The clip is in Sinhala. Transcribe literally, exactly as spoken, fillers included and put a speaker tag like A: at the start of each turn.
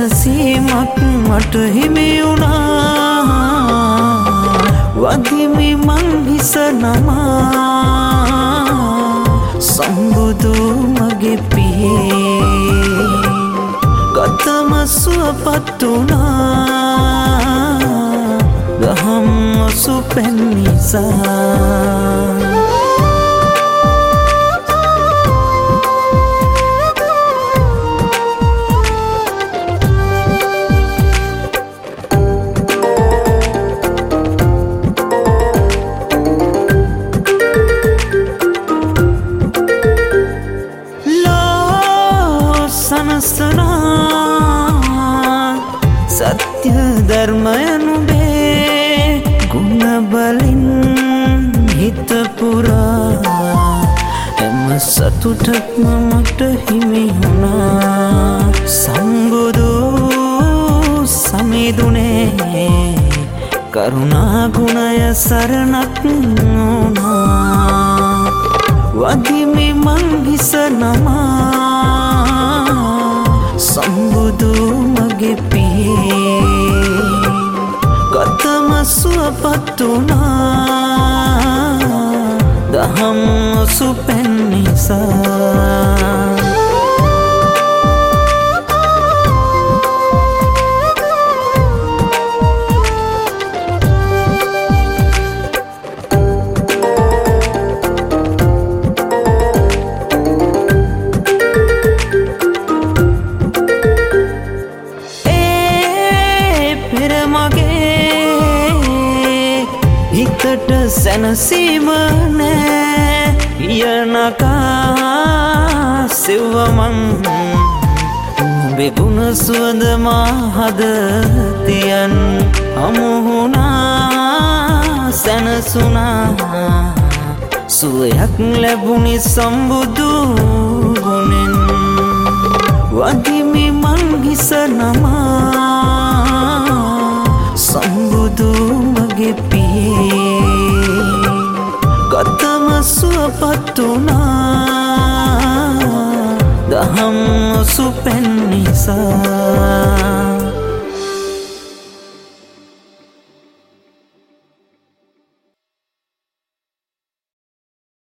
A: සැනසීමක් මට හිමි වුණා වදිමි මං හිස නමා සම්බුදු මගේ පියේ ගතම සුවපත් වුණා දහම් ඔසු පැන් නිසා සත්‍ය ධර්මයනුබේ ගුණ බලින් හිත පුරා එම සතුටක්ම මට හිමි වුණා සම්බුදු සමිඳුනේ කරුණා ගුණය සරණක් වුණා වදිමි මං හිස නමා සම්බුදු මගේ පියේ ගතම සුවපත් වුණා දහම් ඔසු පැන් නිසා හිතට සැනසීම නෑ යනකා සිව්වමන් ඔබේ ගුණ සුවඳ මා හදතියන් හමුහුණා සැනසුණා සුවයක් ලැබුණි සම්බුදු ගුණෙන් වදිමි මං හිස නමා සම්බුදු මගේ පියේ ගතම සුවපත් වුණා දහම් ඔසු පැන් නිසා